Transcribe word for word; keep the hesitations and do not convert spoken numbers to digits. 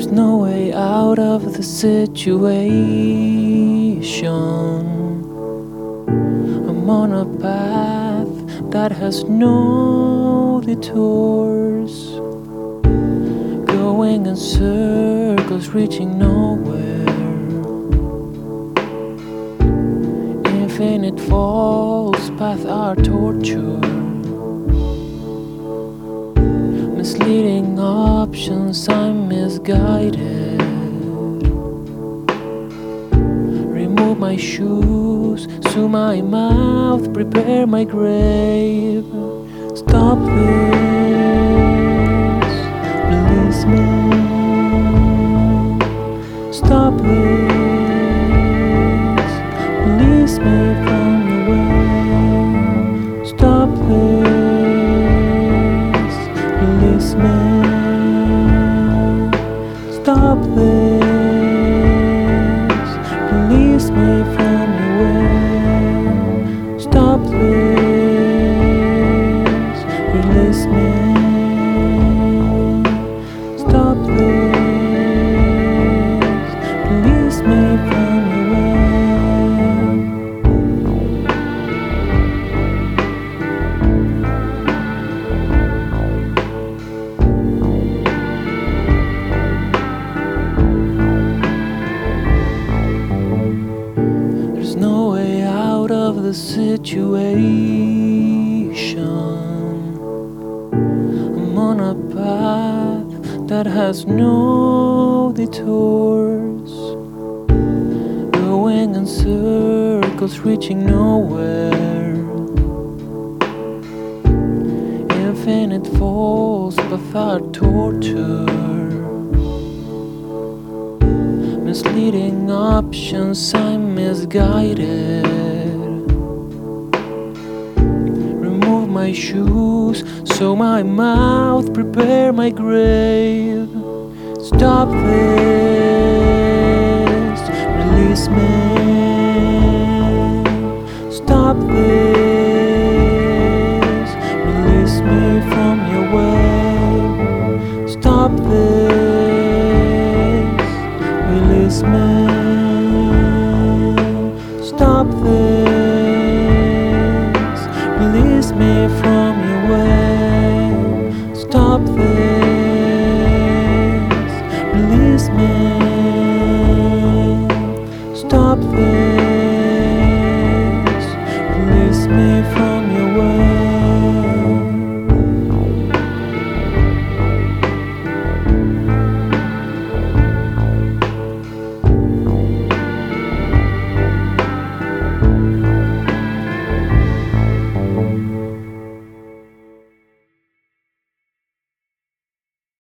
There's no way out of the situation. I'm on a path that has no detours, going in circles, reaching nowhere. Infinite false paths are torture, misleading options, I'm misguided. Remove my shoes, sew my mouth, prepare my grave. Stop this, release me. Stop this, release me from the way. Stop this, release me. Stop this, release me from the way. Stop this, release me. Stop this, release me from the way. There's no way out of the situation. I'm on a path that has no detours, going in circles, reaching nowhere. Infinite falls without torture, misleading options, I'm misguided. Remove my shoes, sew my mouth, prepare my grave. Stop this, release me. Stop this, release me from your way. Stop this, release me.